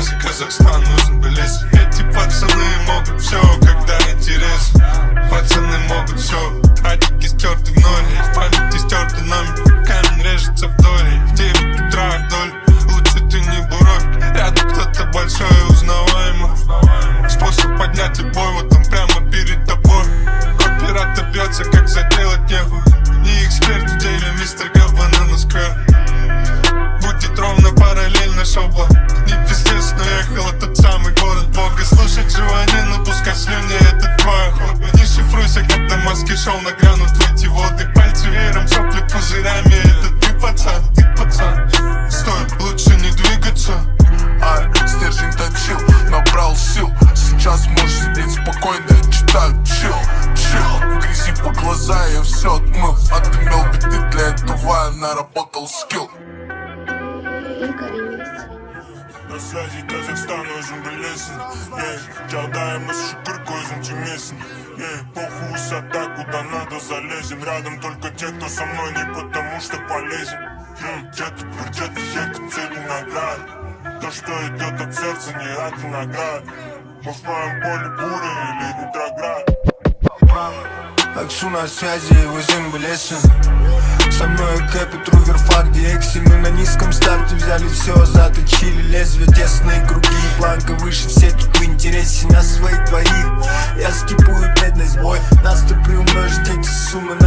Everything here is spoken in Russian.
Даже Казахстан нужен бы лес. Эти пацаны могут все, когда интересно. Пацаны могут все, адики стерты в ноле. В памяти стерты номер, камень режется вдоль. В 9 утра вдоль, лучше ты не буровь. Рядом кто-то большой и узнаваемый. Способ поднять любой, вот он прямо перед тобой. Копирата бьется, как заделать нехуй. Не эксперт в деле, мистер Говбанана Сквер. Будет ровно параллельно шоу. Не пиздец, но ехал этот самый город Бога. Слушать желание, пускай слюни, это твое хобби. Не шифруйся, когда маски шоу нагрянут в эти воды. Пальцы веером, сопли пузырями, это ты пацан, ты пацан. Стой, лучше не двигаться. Стержень точил, набрал сил. Сейчас можешь сидеть спокойно, я читаю чил. В грязи по глаза я все отмыл. Отымел биты, для этого я наработал скилл. На связи Казахстан нужен belesen. Çaldayımız şükür gözüm тюмесен. Похуй высота, куда надо залезем. Рядом только те, кто со мной не потому что полезен. Где-то где-то едет цели наград. То, что идет от сердца, не от наград. Мы в моем поле буря или ретроград. Аксу на связи, возим belesen. Со мной Кэпи, Трувер, Фарди, Экси. Мы на низком старте взяли все, заточили лезвие. Тесные круги, планка выше. Все тут в интересе на своих двоих. Я скипую бедность, бой. Нас ты приумножить эти суммы